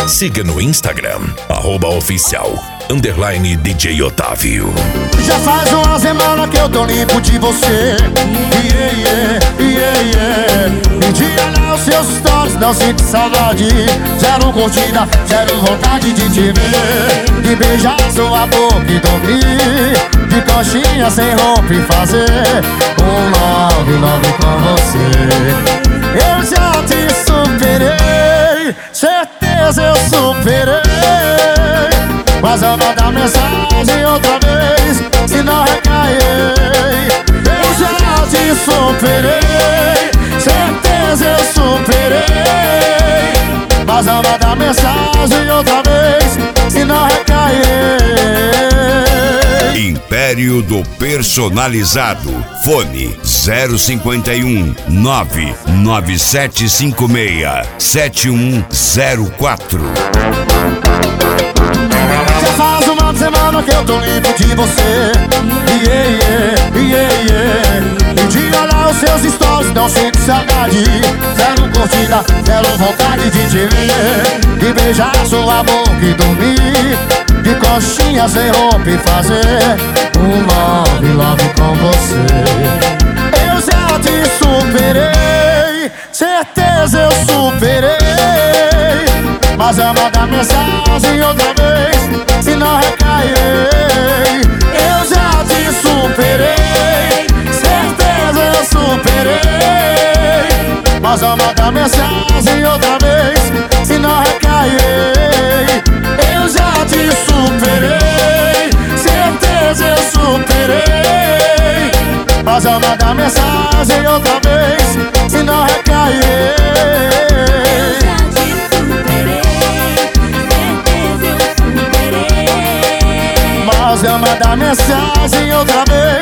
Siga no Instagram, @oficial_DJ Otávio. Já faz uma semana que eu tô limpo de você. Me diga lá os seus stories, não sinto saudade. Zero curtida, zero vontade de te ver. De beijar sua boca e dormir. De coxinha sem roupa e fazer um love com você. Eu já te superei, certeza eu superei. Mas eu vou dar mensagem outra vez, se não recair. Eu já te superei, certeza eu superei. Mas eu vou dar mensagem outra vez, se não recair. Império do Personalizado. Fone 051 99756 7104. Já faz uma semana que eu tô limpo de você. Me diga lá os seus stories, não sinto saudade. Zero curtida, zero vontade de te ver. De beijar sua boca e dormir. De coxinha sem roupa e fazer um love com você. Eu já te superei, certeza eu superei. Mas eu vou dar mensagem outra vez, se não recair. Eu já te superei, certeza eu superei. Mas eu vou dar mensagem outra vez, se não recair. Eu já te superei, certeza eu superei. Mas eu vou dar mensagem outra vez, se não recair. Mas eu mandar mensagem outra vez.